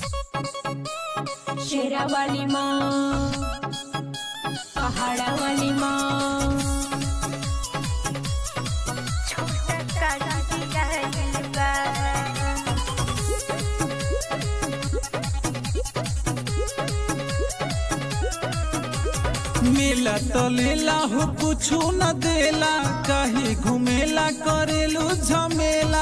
शेरा वाली माँ, पहाड़ा वाली माँ, मेला तो लेला हो कुछु न देला, कहीं घुमेला करेलू झमेला।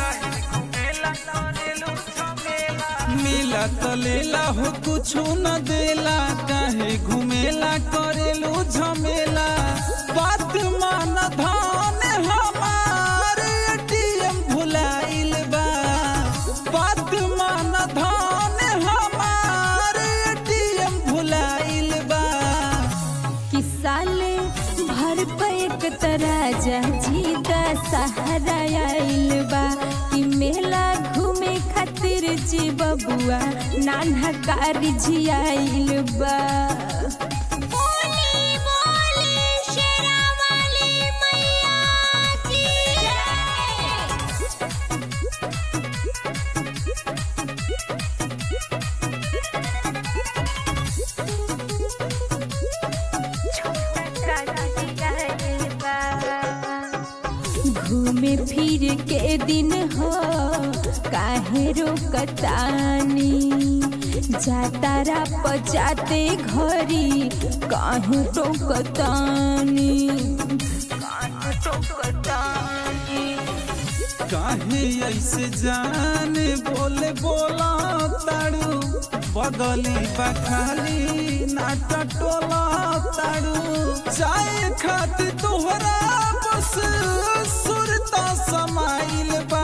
मेला तो लेला हो कुछु न देला, कहीं घुमेला करेलू झमेला। बात मान धान हमार एटीएम भुलाइल बा, बात मान धान हमार एटीएम भुलाइल बा। साले भर पे एक तराजा जीता सहारा आइल बा कि मेला घूमे खातिर जी बबुआ नाना कारी जी आइल बा। घूमे फिर के दिन हो काहे रोकतानी, जातारा पजाते घरी काहे टोकतानी। काहे ऐसे जाने बोले बोला ताड़ू, बगली बखाली नाटा टोला ताड़ू। चाय खाती तोहरा बस सुरता समाइल बा।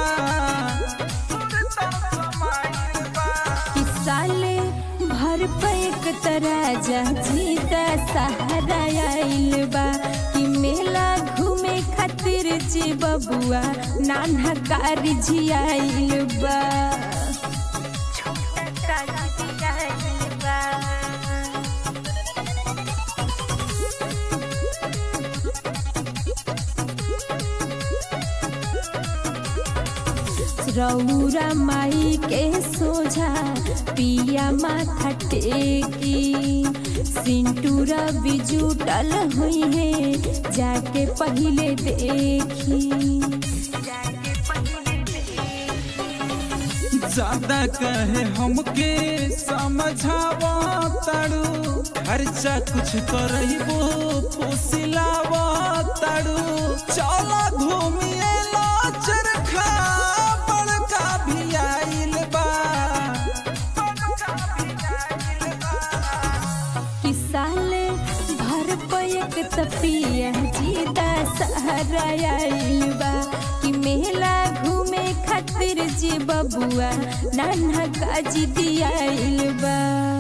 साले भर पे एक तराजा जीता सहारा आइल बा कि मेला घूमे खातिर जी बबुआ नाना कारी जी आइल बा। रौरा माई के सोझा पिया माथा टेकी, सिंटूरा बिजुटल हुई है जाके पहले देखी। ज्यादा कहे हमके समझावा ताड़ू, खर्चा कुछ करबो फुसिलावा ताड़ू। चला घूमिए चरखा बड़का भी आइल बा। कि साले भर पे एक तपिया जीता सहारा आइल बा कि मेला घूमे खातिर जी बबुआ नाना काजी दियाइल बा।